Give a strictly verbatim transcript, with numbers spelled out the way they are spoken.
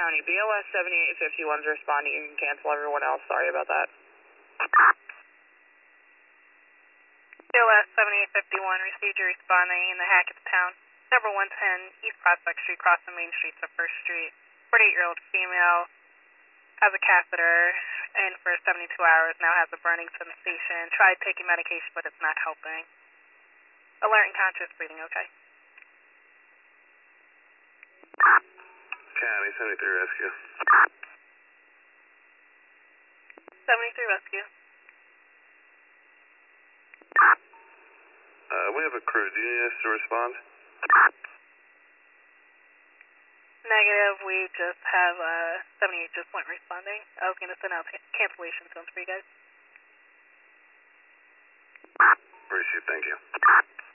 County. B L S seventy-eight fifty-one's responding. You can cancel everyone else. Sorry about that. B L S seventy-eight fifty-one, received you responding in the Hackettstown. Number one ten, East Prospect Street, crossing Main Street to first Street. forty-eight-year-old female, has a catheter, and for seventy-two hours now has a burning sensation. Tried taking medication, but it's not helping. Alert and conscious breathing, okay? County, seventy-three rescue. seventy-three rescue. Uh, we have a crew. Do you need us to respond? Negative, we just have uh, seventy-eight just went responding. I was going to send out cancellation zones for you guys. Appreciate it, thank you.